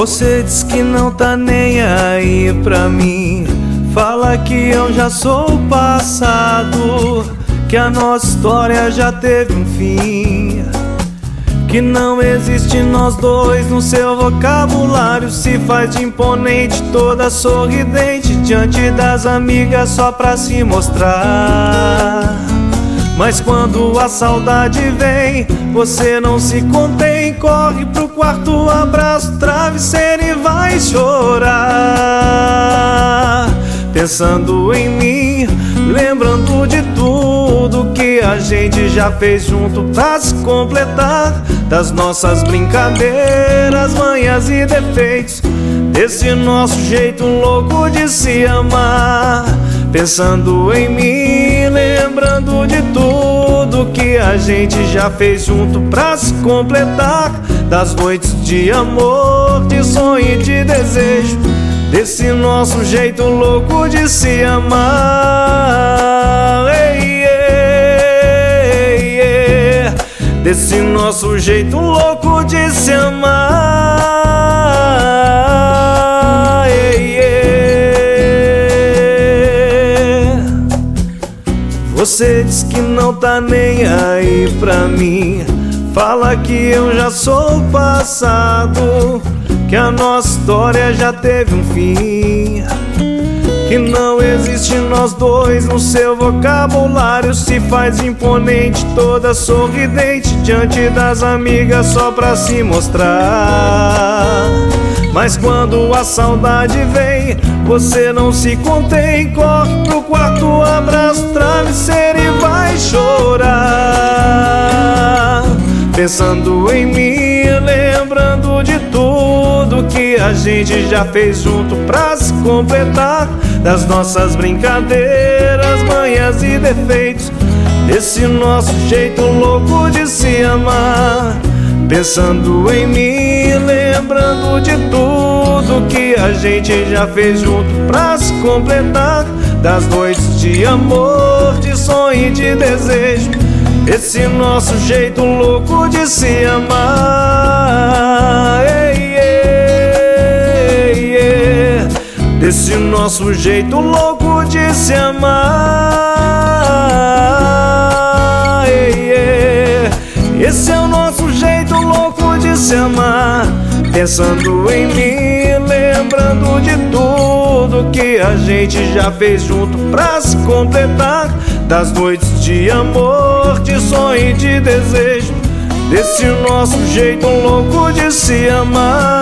Você diz que não tá nem aí pra mim, fala que eu já sou o passado, que a nossa história já teve um fim, que não existe nós dois no seu vocabulário. Se faz de imponente, toda sorridente diante das amigas só pra se mostrar. Mas quando a saudade vem, você não se contém, corre pro quarto, abraça o travesseiro e vai chorar, pensando em mim, lembrando de tudo que a gente já fez junto pra se completar, das nossas brincadeiras, manhas e defeitos, desse nosso jeito louco de se amar. Pensando em mim, lembrando de tudo que a gente já fez junto pra se completar, das noites de amor, de sonho e de desejo, desse nosso jeito louco de se amar. Ei, ei, ei, desse nosso jeito louco de se amar. Ei, ei. Você diz que não tá nem aí pra mim, fala que eu já sou o passado, que a nossa história já teve um fim, que não existe nós dois no seu vocabulário. Se faz imponente, toda sorridente diante das amigas só pra se mostrar. Mas quando a saudade vem, você não se contém, corre pro quarto, abraça o travesseiro e vai chorar, pensando em mim, lembrando de tudo que a gente já fez junto pra se completar, das nossas brincadeiras, manhas e defeitos, desse nosso jeito louco de se amar. Pensando em mim, lembrando de tudo que a gente já fez junto pra se completar, das noites de amor, de sonho e de desejo, esse nosso jeito louco de se amar. Ei, ei, ei, desse nosso jeito louco de se amar. Ei, ei, esse é o nosso jeito louco de se amar. Pensando em mim, lembrando de tudo que a gente já fez junto pra se completar, das noites de amor, de sonho e de desejo, desse nosso jeito louco de se amar.